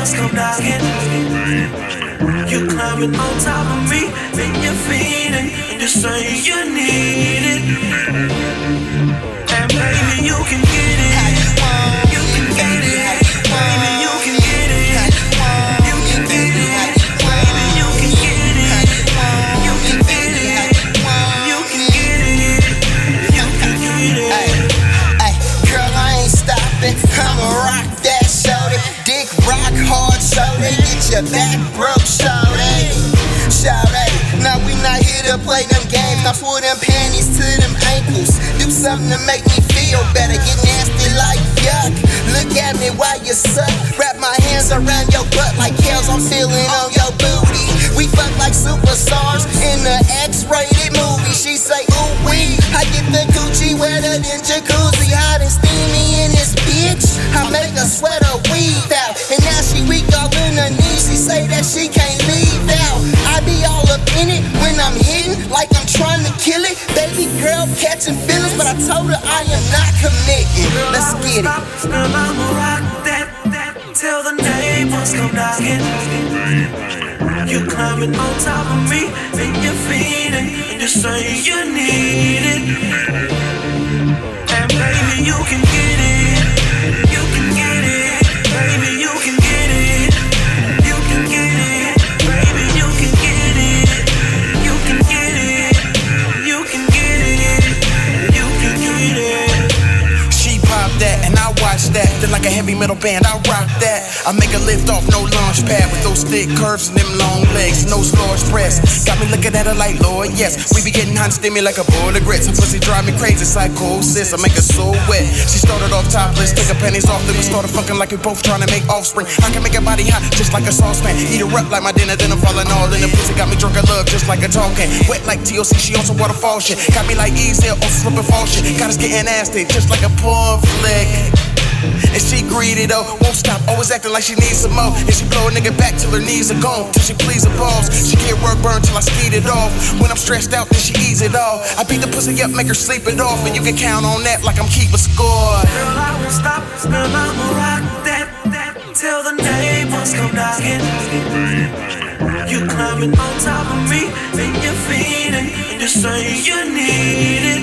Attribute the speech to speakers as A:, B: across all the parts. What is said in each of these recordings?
A: neighbors come knocking. You climbing on top of me, then you're feeding, and you say you need it. And baby, you can get it. You can get it. Baby, you can get it. You can get it. Baby, you can get it. You can get it. You can get it. You can get it.
B: Hey, girl, I ain't stopping. I'ma rock that shorty. Dick rock hard, shorty. Get your back broke, shorty. Shorty, now we not here to play them games. Now pull them panties to them ankles. Do something to make me feel better. Get nasty like yuck. Look at me while you suck. Wrap my hands around your butt like Kels. I'm feeling on your booty. We fuck like superstars in the X-rated movie. She say, ooh wee. I get the coochie wetter than jacuzzi. Hot and steamy in this bitch. I make her sweat her weave out. And now she weak all in her knees. She say that she can't leave out. I be all up in it when I'm hitting, like I'm trying to kill it. Baby girl catching feelings, but I told her I am not committing. Let's get it.
A: Girl, I'ma rock that till the neighbors come knocking. You climbing on top of me, then you're feeding, and you say you need it. And baby, you can get it. You can get it. Baby, you can get it. You can get it. Baby, you can get it. You can get it. You can get it. You can get it.
C: She pop that and I watch that. Then like a heavy metal band, I rock that. I make a lift off, no launch pad with those thick curves and them long legs, no large breasts. Got me looking at her like, Lord, yes. We be getting hot and steamy like a bowl of grits. Her pussy drive me crazy, psychosis. I make her so wet. She started off topless, took her panties off, then we started fucking like we both trying to make offspring. I can make her body hot just like a saucepan. Eat her up like my dinner, then I'm falling all in the pussy. Got me drunk of love just like a tall can. Wet like TOC, she on some waterfall shit. Got me like Ezel on some slip and fall shit. Got us getting nasty just like a porn flick. And she greedy though, won't stop, always acting like she needs some more. And she blow a nigga back till her knees are gone, till she please her balls. She get work burned till I skeet it off. When I'm stressed out, then she ease it off. I beat the pussy up, make her sleep it off, and you can count on that like I'm keeping score.
A: Girl, I won't stop, girl, I'ma rock that till the neighbors come knocking. You climbing on top of me, then you're feeding, and you say you need it.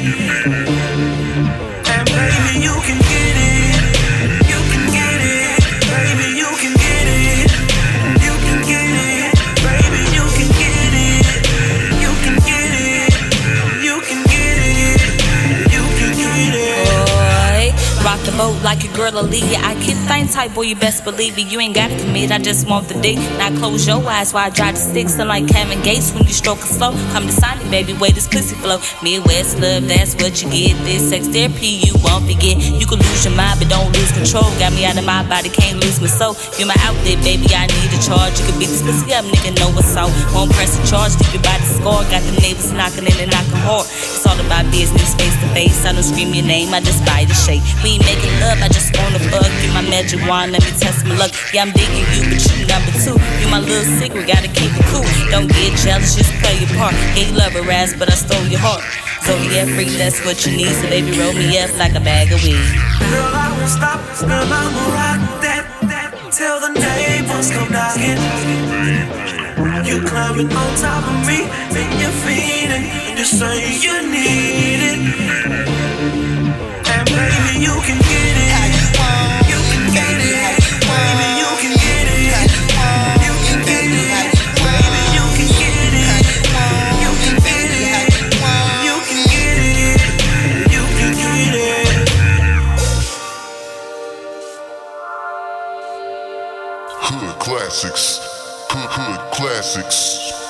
A: And baby, you can get it. You can get it. Baby, you can get it. You can get it. Baby, you can get it. You can get it. You can get it. You can get it.
D: Boy, rock the boat like a girl will lead ya. I get things tight, boy, you best believe it. You ain't gotta commit, I just want the dick. Now close your eyes while I drive the sticks. I'm like Kevin Gates when you stroke it slow. Come to sign it, baby, way this pussy flow. Midwest love, that's what you get. This sex therapy you won't forget. You can lose your mind, but don't lose control. Got me out of my body, can't lose my soul. You're my outlet, baby, I need a charge. You can beat this pussy up, nigga, know what's up. Won't press the charge, leave your body score. Got the neighbors knocking in and knocking hard. It's all about business, face to face. I don't scream your name, I just buy the shake. We ain't making love, I just wanna fuck. You my magic wand, let me test my luck. Yeah, I'm digging you, but you number two. You my little secret, gotta keep it cool. Don't get jealous, just play your part. Yeah, you love her ass, but I stole your heart. Zodiac freak, that's what you need. So baby, roll me up like a bag of weed.
A: Girl, I won't stop, girl, I'ma rock that till the neighbors come knocking. You climbing on top of me, then you're feeding, and you say you need it. And baby, you can get it. You can get it. Baby, you can get it. You can get it. Baby, you can get it. You can get it. You can get it. You can get it.
E: Hood classics. Hood classics.